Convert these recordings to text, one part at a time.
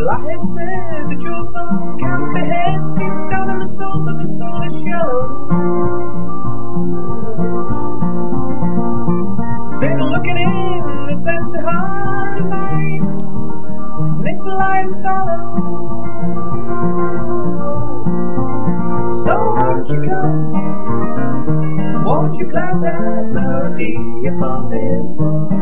Well, I had said that your song can't be had deep down in the soul, but the soul is shallow. Been looking in this empty heart of mine, and it's lying fallow. So won't you come? Won't you plant that melody upon this boy?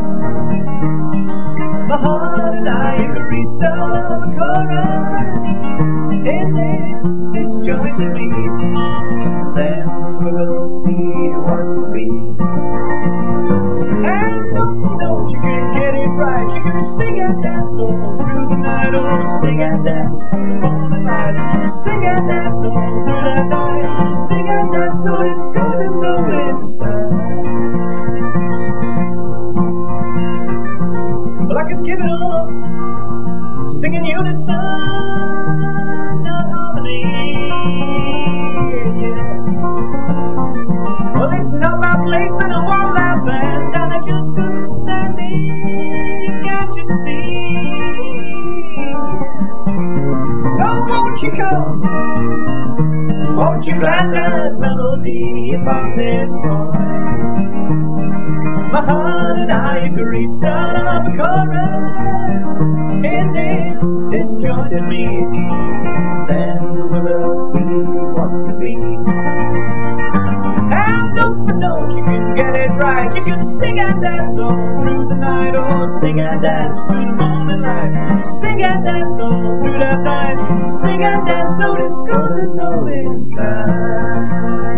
My heart and I agree, start of a chorus in this disjointed beat. Then we will see what will be. And don't you can get it right. You can sing and dance all through the night, or sing and dance through the morning light. Sing and dance all through the night. Sing and dance till it's good and low inside. Well, I could give it all, sing in unison, not harmony. Yeah. Well, it's not my place and I want that band, and I just couldn't stand it, can't you see? So won't you come? Won't you plant that melody upon this boy? My heart and I agree, start up a chorus in this disjointed beat. Then we will see what to be. And don't you can get it right. You can sing and dance all through the night, or sing and dance through the morning light. Sing and dance all through that night. Sing and dance till it's good and low inside.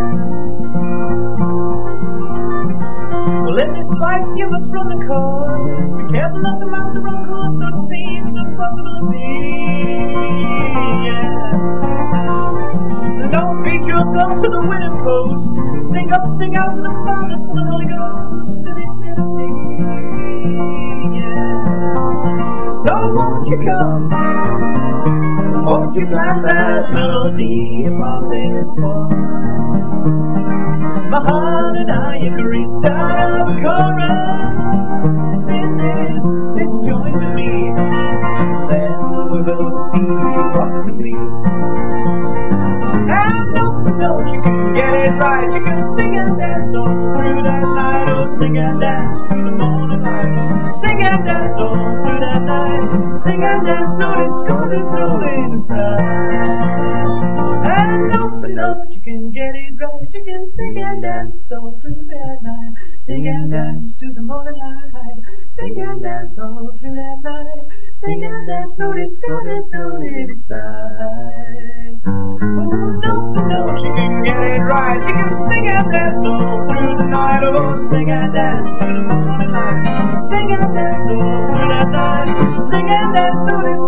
Well, in this life you must run the course. Be careful not to mount the wrong course, so it seems impossible to be. Yeah. And don't beat yourself to the winning post. Sing up, sing out to the Father, Son, and Holy Ghost in eternity. Yeah. So won't you come? Won't you plant that melody upon this boy? My heart and I agree, start up a chorus in this disjointed beat. Then we will see what to be. And don't you can get it right. You can sing and dance all through that night, or sing and dance through the morning light. Sing and dance all through that night. Sing and dance till it's good and through inside. And don't you can get it right. You can sing and dance all through that night. Sing and dance to the morning light. Sing and dance all through that night. Sing and dance till it's good and through inside. Oh, don't you can get it right. You can sing and dance all through the night, or sing and dance to the morning light. Sing and dance all through that night. Sing and dance till it's